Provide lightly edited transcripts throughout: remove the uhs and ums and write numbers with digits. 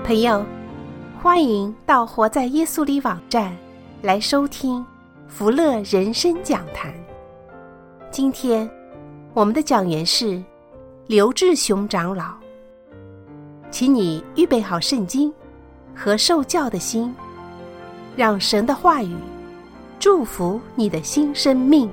朋友，欢迎到活在耶稣里网站来收听福乐人生讲坛。今天我们的讲员是刘志雄长老，请你预备好圣经和受教的心，让神的话语祝福你的新生命。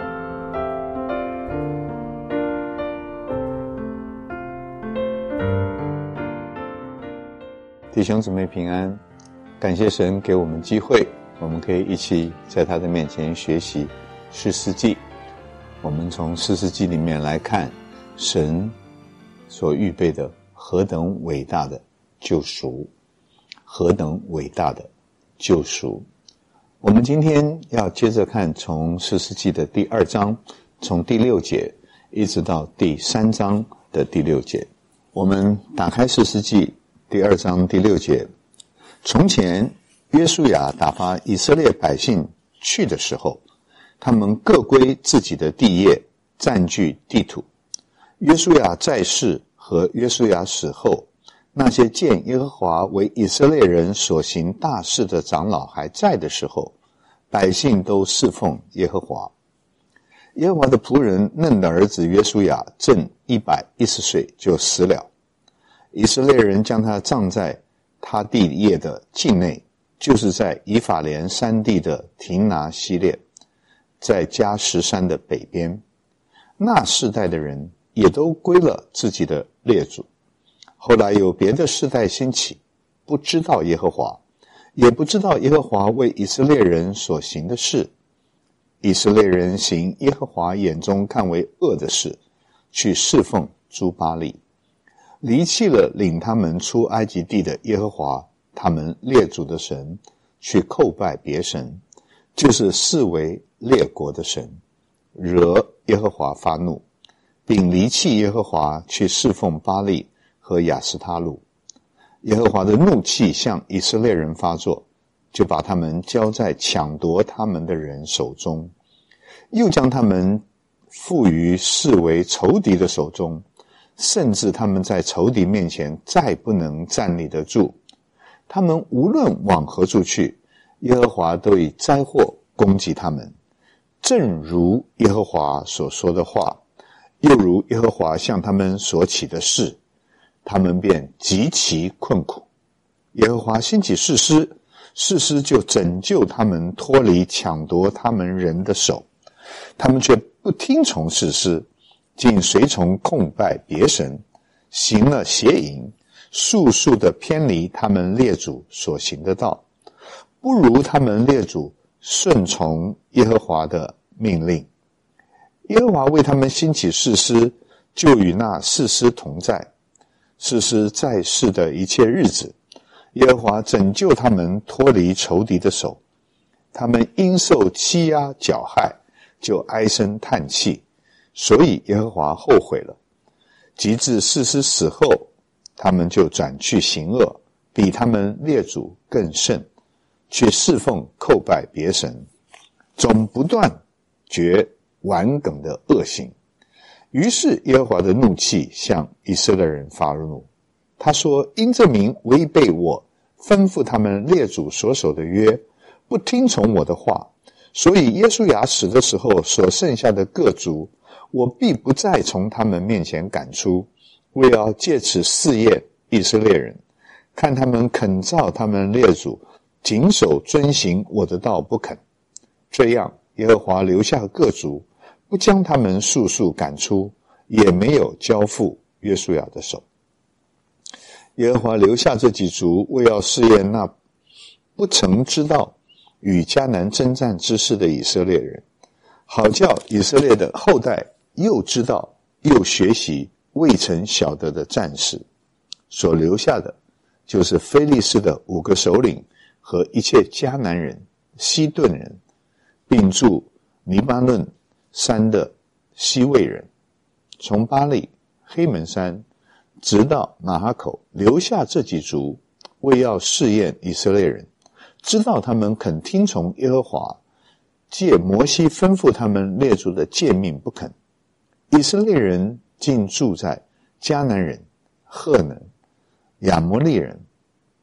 弟兄姊妹平安，感谢神给我们机会，我们可以一起在他的面前学习士师记。我们从士师记里面来看神所预备的何等伟大的救赎，何等伟大的救赎。我们今天要接着看从士师记的第2章，从第6节一直到第3章的第6节。我们打开士师记第2章第6节，从前约书亚打发以色列百姓去的时候，他们各归自己的地业，占据地土。约书亚在世和约书亚死后，那些见耶和华为以色列人所行大事的长老还在的时候，百姓都侍奉耶和华。耶和华的仆人嫩的儿子约书亚正110岁就死了，以色列人将他葬在他地业的境内，就是在以法莲山地的亭拿西列，在加什山的北边。那世代的人也都归了自己的列祖。后来有别的世代兴起，不知道耶和华，也不知道耶和华为以色列人所行的事。以色列人行耶和华眼中看为恶的事，去侍奉诸巴力，离弃了领他们出埃及地的耶和华他们列祖的神，去叩拜别神，就是视为列国的神，惹耶和华发怒，并离弃耶和华，去侍奉巴力和亚斯他录。耶和华的怒气向以色列人发作，就把他们交在抢夺他们的人手中，又将他们付于视为仇敌的手中，甚至他们在仇敌面前再不能站立得住。他们无论往何处去，耶和华都以灾祸攻击他们，正如耶和华所说的话，又如耶和华向他们所起的事，他们便极其困苦。耶和华兴起士师，士师就拯救他们脱离抢夺他们人的手，他们却不听从士师，竟随从控拜别神，行了邪淫，速速地偏离他们列祖所行的道，不如他们列祖顺从耶和华的命令。耶和华为他们兴起士师，就与那士师同在。士师在世的一切日子，耶和华拯救他们脱离仇敌的手。他们因受欺压绞害，就唉声叹气，所以耶和华后悔了。及至士师死后，他们就转去行恶，比他们列祖更甚，去侍奉叩拜别神，总不断绝顽梗的恶行。于是耶和华的怒气向以色列人发怒，他说：因这名违背我吩咐他们列祖所守的约，不听从我的话，所以耶书亚死的时候所剩下的各族，我必不再从他们面前赶出，为要借此试验以色列人，看他们肯照他们列祖谨守遵行我的道不肯。这样耶和华留下各族，不将他们速速赶出，也没有交付约书亚的手。耶和华留下这几族，为要试验那不曾知道与迦南征战之事的以色列人，好叫以色列的后代又知道又学习未曾晓得的战事。所留下的就是非利士的5个首领和一切迦南人、西顿人，并住黎巴嫩山的西魏人，从巴力、黑门山直到马哈口，留下这几族，为要试验以色列人，知道他们肯听从耶和华借摩西吩咐他们列祖的诫命不肯。以色列人竟住在迦南人、赫人、亚摩利人、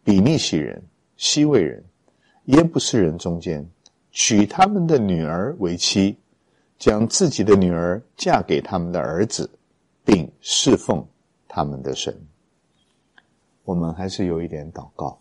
比利洗人、西魏人、耶布斯人中间，娶他们的女儿为妻，将自己的女儿嫁给他们的儿子，并侍奉他们的神。我们还是有一点祷告。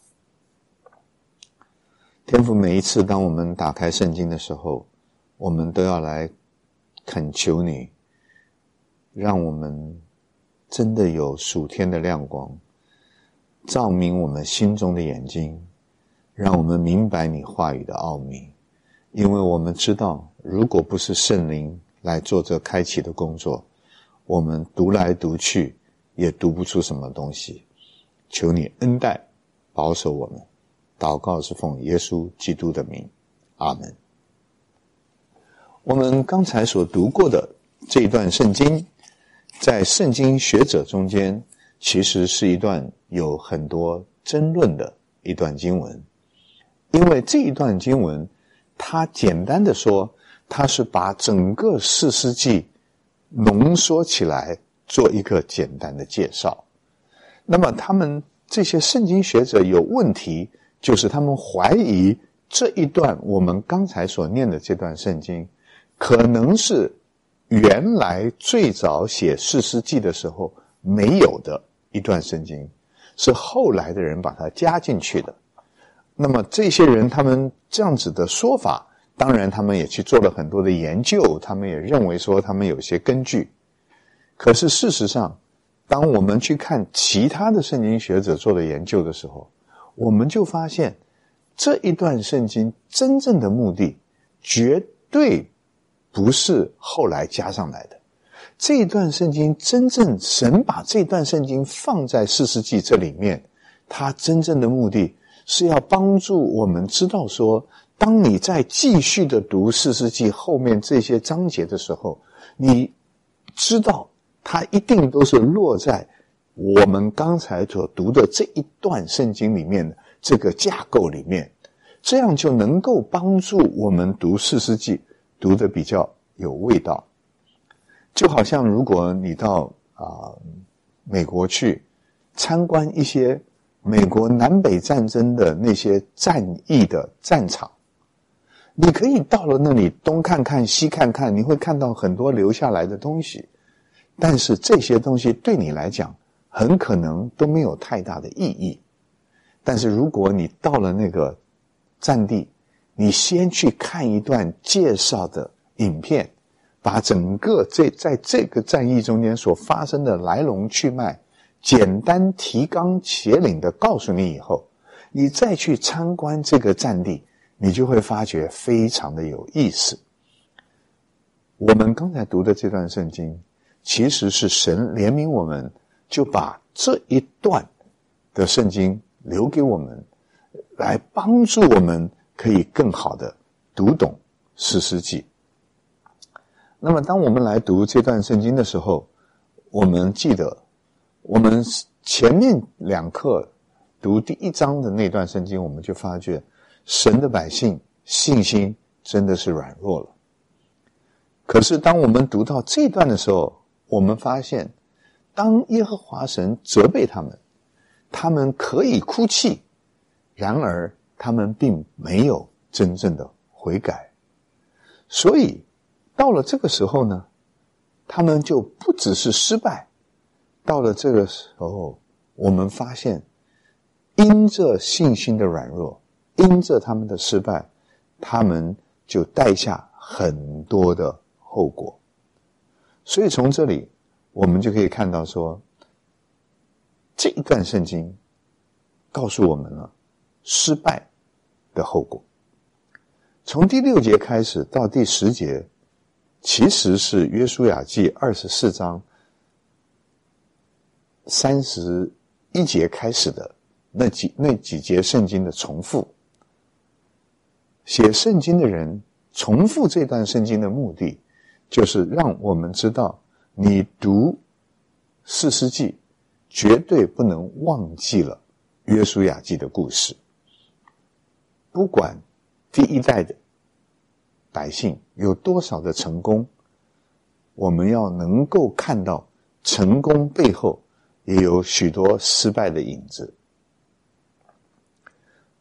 天父，每一次当我们打开圣经的时候，我们都要来恳求你，让我们真的有属天的亮光，照明我们心中的眼睛，让我们明白你话语的奥秘。因为我们知道，如果不是圣灵来做这开启的工作，我们读来读去也读不出什么东西。求你恩待保守我们，祷告是奉耶稣基督的名，阿们。我们刚才所读过的这一段圣经，在圣经学者中间其实是一段有很多争论的一段经文。因为这一段经文，它简单的说，它是把整个士师记浓缩起来做一个简单的介绍。那么他们这些圣经学者有问题，就是他们怀疑这一段我们刚才所念的这段圣经可能是原来最早写士师记的时候没有的一段圣经，是后来的人把它加进去的。那么这些人他们这样子的说法，当然他们也去做了很多的研究，他们也认为说他们有些根据。可是事实上，当我们去看其他的圣经学者做的研究的时候，我们就发现这一段圣经真正的目的绝对不是后来加上来的。这一段圣经真正神把这段圣经放在士师记这里面，它真正的目的是要帮助我们知道说，当你在继续的读士师记后面这些章节的时候，你知道它一定都是落在我们刚才所读的这一段圣经里面的这个架构里面，这样就能够帮助我们读士师记读得比较有味道。就好像如果你到美国去参观一些美国南北战争的那些战役的战场，你可以到了那里东看看西看看，你会看到很多留下来的东西，但是这些东西对你来讲很可能都没有太大的意义。但是如果你到了那个战地，你先去看一段介绍的影片，把整个在这个战役中间所发生的来龙去脉简单提纲挈领的告诉你以后，你再去参观这个战地，你就会发觉非常的有意思。我们刚才读的这段圣经其实是神怜悯我们，就把这一段的圣经留给我们，来帮助我们可以更好的读懂士师记。那么当我们来读这段圣经的时候，我们记得我们前面2课读第1章的那段圣经，我们就发觉神的百姓信心真的是软弱了。可是当我们读到这段的时候，我们发现当耶和华神责备他们，他们可以哭泣，然而他们并没有真正的悔改。所以到了这个时候呢，他们就不只是失败，到了这个时候，我们发现因着信心的软弱，因着他们的失败，他们就带下很多的后果。所以从这里我们就可以看到说，这一段圣经告诉我们了失败的后果。从第6节开始到第10节，其实是约书亚记24章31节开始的那几节圣经的重复。写圣经的人重复这段圣经的目的，就是让我们知道，你读士师记绝对不能忘记了约书亚记的故事。不管第一代的百姓有多少的成功，我们要能够看到成功背后也有许多失败的影子。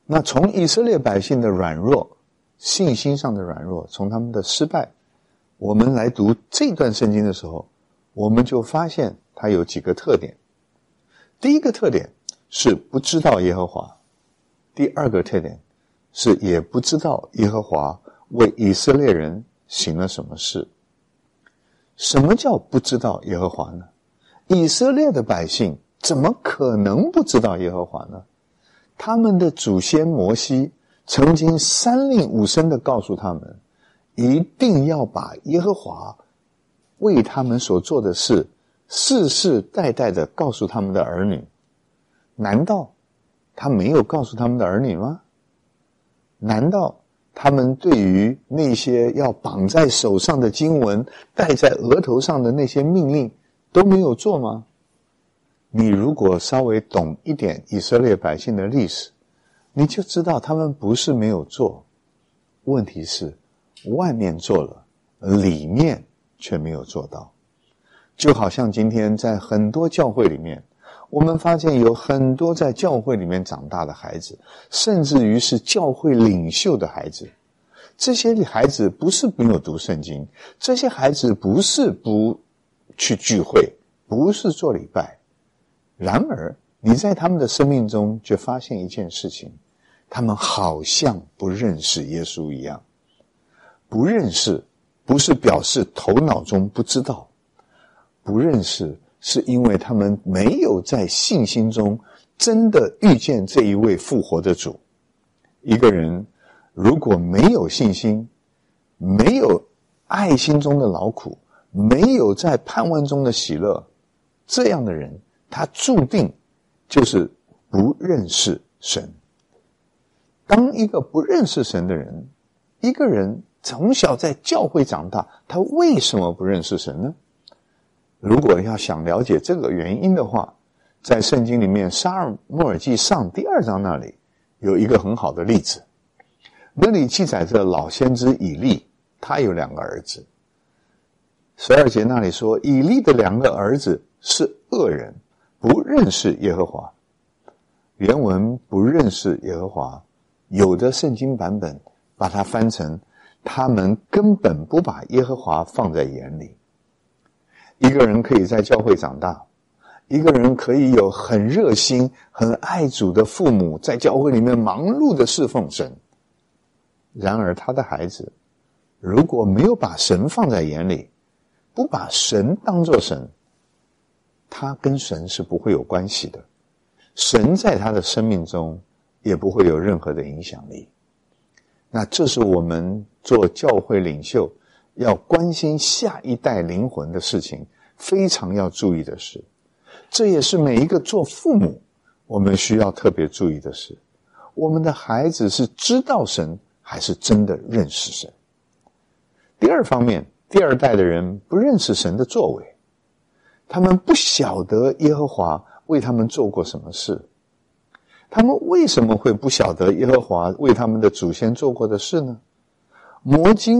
那从以色列百姓的软弱，信心上的软弱，从他们的失败，我们来读这段圣经的时候，我们就发现它有几个特点。第一个特点是不知道耶和华，第二个特点是也不知道耶和华为以色列人行了什么事。什么叫不知道耶和华呢？以色列的百姓怎么可能不知道耶和华呢？他们的祖先摩西曾经3令5申的告诉他们，一定要把耶和华为他们所做的事世世代代的告诉他们的儿女。难道他没有告诉他们的儿女吗？难道他们对于那些要绑在手上的经文，戴在额头上的那些命令都没有做吗？你如果稍微懂一点以色列百姓的历史，你就知道他们不是没有做，问题是外面做了，里面却没有做到。就好像今天在很多教会里面，我们发现有很多在教会里面长大的孩子，甚至于是教会领袖的孩子。这些孩子不是没有读圣经，这些孩子不是不去聚会，不是做礼拜。然而你在他们的生命中却发现一件事情，他们好像不认识耶稣一样。不认识不是表示头脑中不知道，不认识是因为他们没有在信心中真的遇见这一位复活的主。一个人如果没有信心，没有爱心中的劳苦，没有在盼望中的喜乐，这样的人他注定就是不认识神。当一个不认识神的人，一个人从小在教会长大，他为什么不认识神呢？如果要想了解这个原因的话，在圣经里面撒尔默尔记上第2章那里有一个很好的例子。那里记载着老先知以利，他有2个儿子。12节那里说，以利的2个儿子是恶人，不认识耶和华。原文不认识耶和华，有的圣经版本把它翻成他们根本不把耶和华放在眼里。一个人可以在教会长大，一个人可以有很热心很爱主的父母，在教会里面忙碌的侍奉神，然而他的孩子如果没有把神放在眼里，不把神当作神，他跟神是不会有关系的，神在他的生命中也不会有任何的影响力。那这是我们做教会领袖要关心下一代灵魂的事情，非常要注意的事。这也是每一个做父母我们需要特别注意的事。我们的孩子是知道神还是真的认识神？第二方面，第2代的人不认识神的作为，他们不晓得耶和华为他们做过什么事。他们为什么会不晓得耶和华为他们的祖先做过的事呢？摩西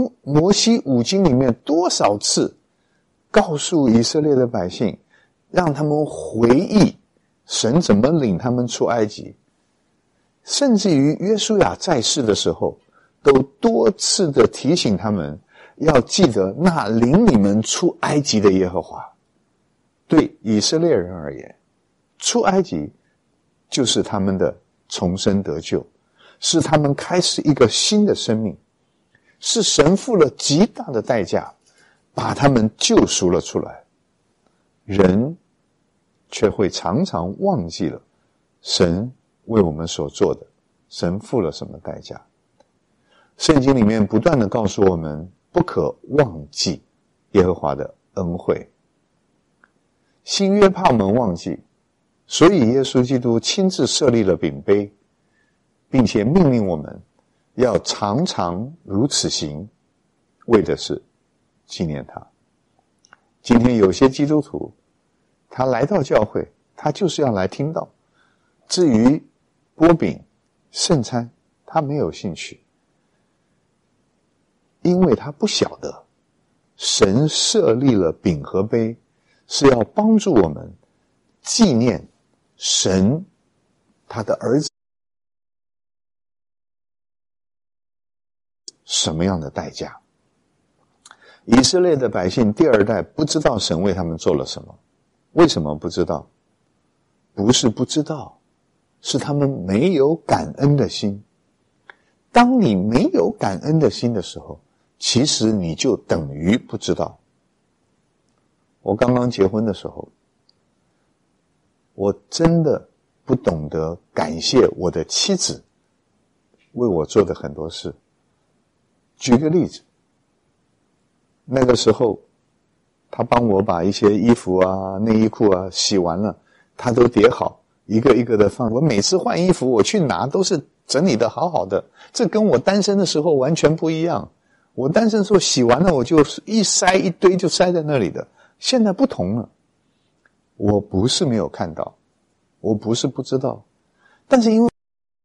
5经里面多少次告诉以色列的百姓，让他们回忆神怎么领他们出埃及，甚至于约书亚在世的时候都多次的提醒他们要记得那领你们出埃及的耶和华。对以色列人而言，出埃及就是他们的重生得救，是他们开始一个新的生命，是神付了极大的代价把他们救赎了出来。人却会常常忘记了神为我们所做的，神付了什么代价。圣经里面不断的告诉我们，不可忘记耶和华的恩惠。新约怕我们忘记，所以耶稣基督亲自设立了饼杯，并且命令我们要常常如此行，为的是纪念他。今天有些基督徒，他来到教会，他就是要来听道，至于擘饼圣餐，他没有兴趣，因为他不晓得神设立了饼和杯，是要帮助我们纪念神他的儿子什么样的代价。以色列的百姓第二代不知道神为他们做了什么。为什么不知道？不是不知道，是他们没有感恩的心。当你没有感恩的心的时候，其实你就等于不知道。我刚刚结婚的时候，我真的不懂得感谢我的妻子为我做的很多事。举个例子，那个时候他帮我把一些衣服啊、内衣裤啊洗完了，他都叠好，一个一个的放。我每次换衣服我去拿都是整理的好好的，这跟我单身的时候完全不一样。我单身的时候洗完了我就一塞一堆就塞在那里的，现在不同了。我不是没有看到，我不是不知道，但是因为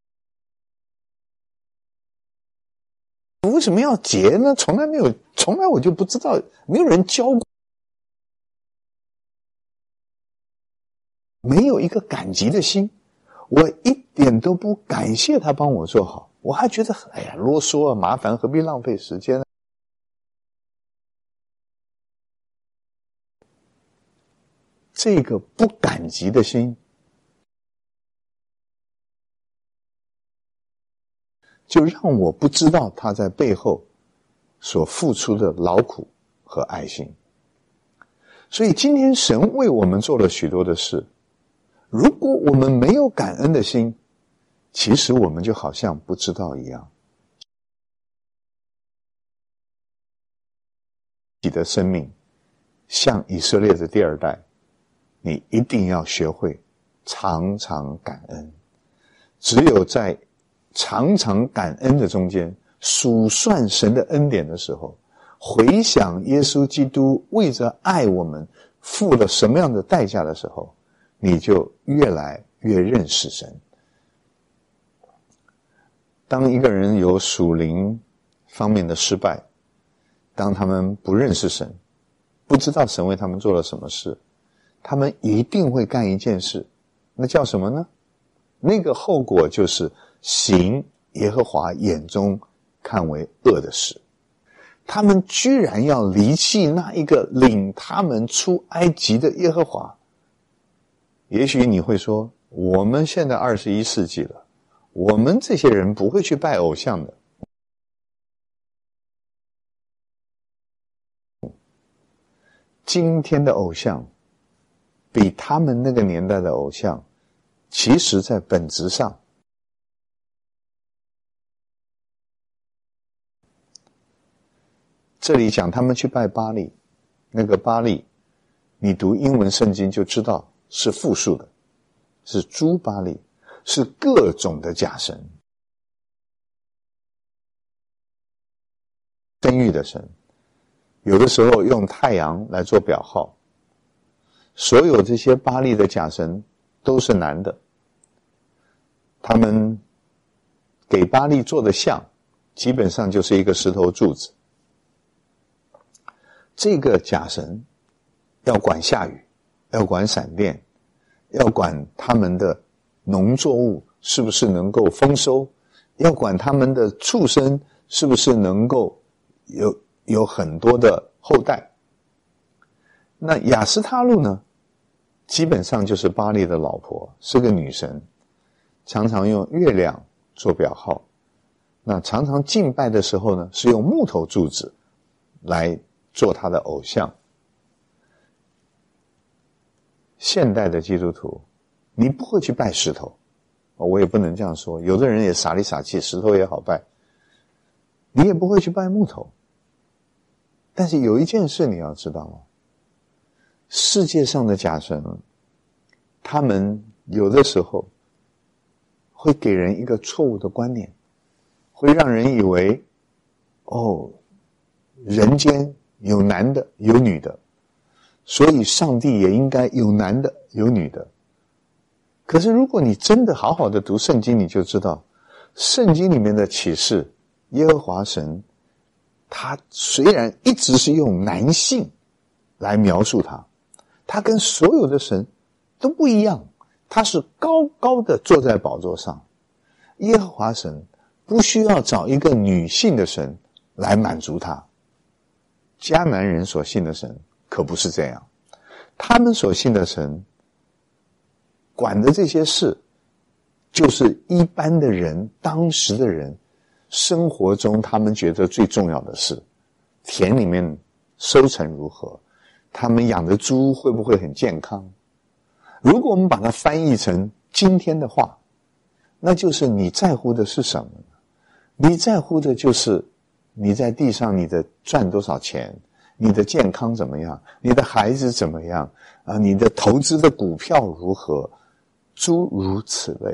为什么要结呢？从来我就不知道，没有人教过，没有一个感激的心，我一点都不感谢他帮我做好，我还觉得哎呀啰嗦啊，麻烦，何必浪费时间呢？这个不感激的心，就让我不知道他在背后所付出的劳苦和爱心。所以今天神为我们做了许多的事，如果我们没有感恩的心，其实我们就好像不知道一样。你的生命像以色列的第二代，你一定要学会常常感恩。只有在常常感恩的中间，数算神的恩典的时候，回想耶稣基督为着爱我们付了什么样的代价的时候，你就越来越认识神。当一个人有属灵方面的失败，当他们不认识神，不知道神为他们做了什么事，他们一定会干一件事，那叫什么呢？那个后果就是行耶和华眼中看为恶的事。他们居然要离弃那一个领他们出埃及的耶和华。也许你会说，我们现在21世纪了，我们这些人不会去拜偶像的。今天的偶像比他们那个年代的偶像，其实在本质上这里讲他们去拜巴力，那个巴力你读英文圣经就知道是复数的，是诸巴力，是各种的假神，生育的神，有的时候用太阳来做表号。所有这些巴力的假神都是男的，他们给巴力做的像基本上就是一个石头柱子。这个假神要管下雨，要管闪电，要管他们的农作物是不是能够丰收，要管他们的畜生是不是能够有很多的后代。那亚斯他路呢，基本上就是巴力的老婆，是个女神，常常用月亮做表号。那常常敬拜的时候呢，是用木头柱子来做他的偶像。现代的基督徒，你不会去拜石头，我也不能这样说，有的人也傻里傻气，石头也好拜，你也不会去拜木头。但是有一件事你要知道哦，世界上的假神，他们有的时候会给人一个错误的观念，会让人以为人间有男的有女的，所以上帝也应该有男的有女的。可是如果你真的好好的读圣经，你就知道圣经里面的启示，耶和华神他虽然一直是用男性来描述他，他跟所有的神都不一样，他是高高的坐在宝座上。耶和华神不需要找一个女性的神来满足他。迦南人所信的神可不是这样，他们所信的神管的这些事，就是一般的人，当时的人生活中他们觉得最重要的事。田里面收成如何，他们养的猪会不会很健康。如果我们把它翻译成今天的话，那就是你在乎的是什么呢？你在乎的就是你在地上你的赚多少钱，你的健康怎么样，你的孩子怎么样啊？你的投资的股票如何，诸如此类。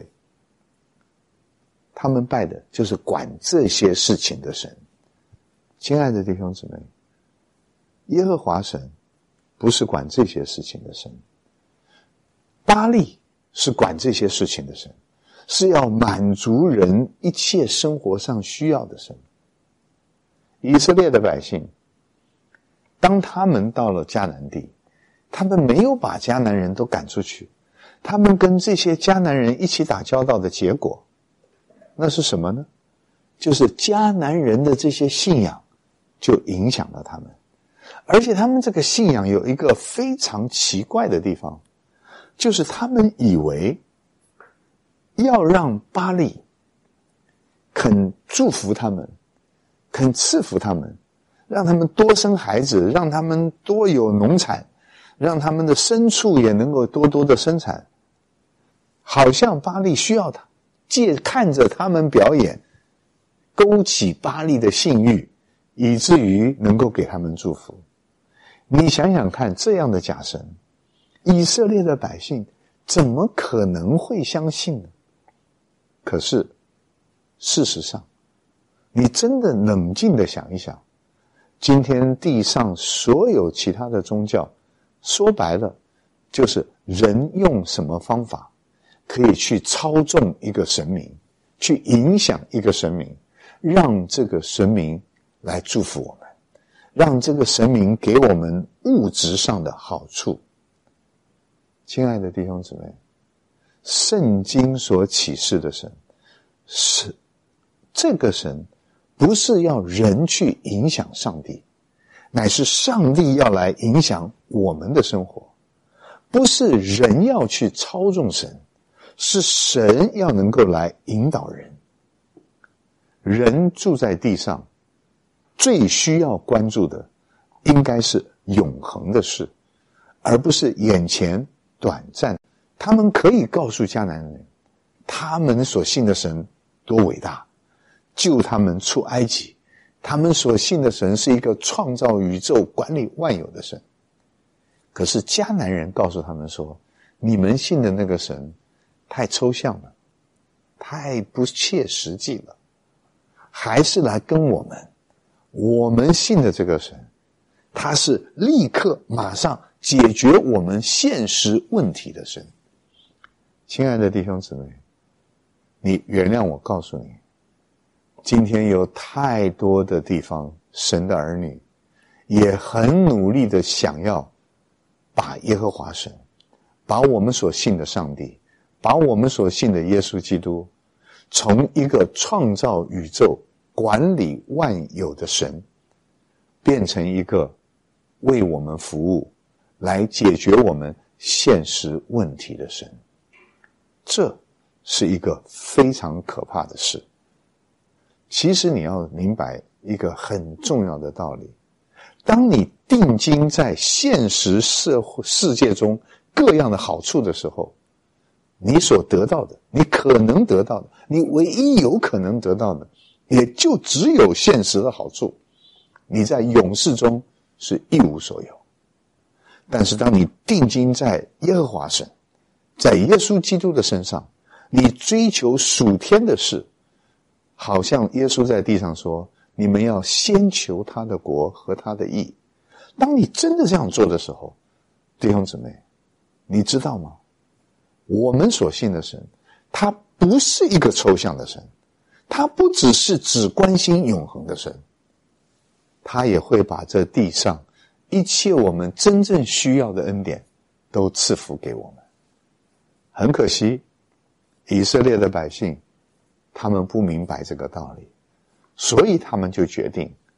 他们拜的就是管这些事情的神。亲爱的弟兄姊妹，耶和华神不是管这些事情的神，巴力是管这些事情的神，是要满足人一切生活上需要的神。以色列的百姓，当他们到了迦南地，他们没有把迦南人都赶出去，他们跟这些迦南人一起打交道的结果，那是什么呢？就是迦南人的这些信仰就影响了他们。而且他们这个信仰有一个非常奇怪的地方，就是他们以为要让巴力肯祝福他们，肯赐福他们，让他们多生孩子，让他们多有农产，让他们的牲畜也能够多多的生产，好像巴力需要他，看着他们表演，勾起巴力的性欲，以至于能够给他们祝福。你想想看，这样的假神，以色列的百姓怎么可能会相信呢？可是事实上，你真的冷静地想一想，今天地上所有其他的宗教，说白了就是人用什么方法可以去操纵一个神明，去影响一个神明，让这个神明来祝福我们，让这个神明给我们物质上的好处。亲爱的弟兄姊妹，圣经所启示的神，是这个神不是要人去影响上帝，乃是上帝要来影响我们的生活。不是人要去操纵神，是神要能够来引导人。人住在地上，最需要关注的应该是永恒的事，而不是眼前短暂。他们可以告诉迦南人，他们所信的神多伟大，救他们出埃及。他们所信的神是一个创造宇宙、管理万有的神。可是迦南人告诉他们说，你们信的那个神太抽象了，太不切实际了，还是来跟我们信的这个神，他是立刻马上解决我们现实问题的神。亲爱的弟兄姊妹，你原谅我告诉你，今天有太多的地方，神的儿女也很努力的想要把耶和华神，把我们所信的上帝，把我们所信的耶稣基督，从一个创造宇宙、管理万有的神，变成一个为我们服务，来解决我们现实问题的神。这是一个非常可怕的事。其实你要明白一个很重要的道理，当你定睛在现实世界中各样的好处的时候，你所得到的，你可能得到的，你唯一有可能得到的，也就只有现实的好处。你在永世中是一无所有。但是当你定睛在耶和华神，在耶稣基督的身上，你追求属天的事，好像耶稣在地上说，你们要先求他的国和他的义。当你真的这样做的时候，弟兄姊妹，你知道吗？我们所信的神，他不是一个抽象的神，他不只关心永恒的神，他也会把这地上一切我们真正需要的恩典都赐福给我们。很可惜，以色列的百姓他们不明白这个道理，所以他们就决定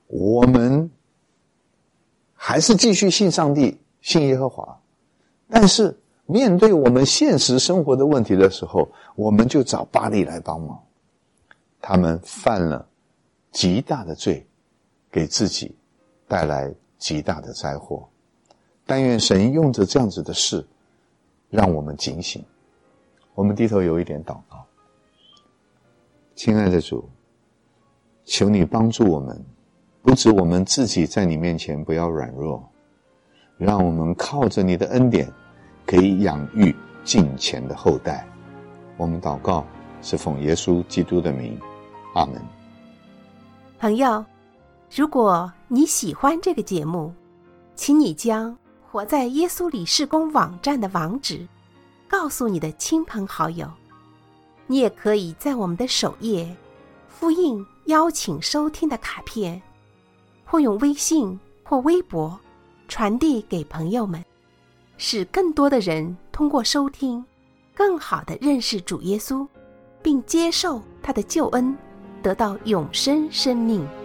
我们还是继续信上帝，信耶和华，但是面对我们现实生活的问题的时候，我们就找巴力来帮忙。他们犯了极大的罪，给自己带来极大的灾祸。但愿神用着这样子的事让我们警醒。我们低头有一点祷告。亲爱的主，求你帮助我们，不止我们自己在你面前不要软弱，让我们靠着你的恩典可以养育敬虔的后代。我们祷告是奉耶稣基督的名，阿们。 朋友，如果你喜欢这个节目，请你将活在耶稣里事工网站的网址告诉你的亲朋好友。你也可以在我们的首页复印邀请收听的卡片，或用微信或微博传递给朋友们，使更多的人通过收听更好地认识主耶稣，并接受他的救恩，得到永生生命。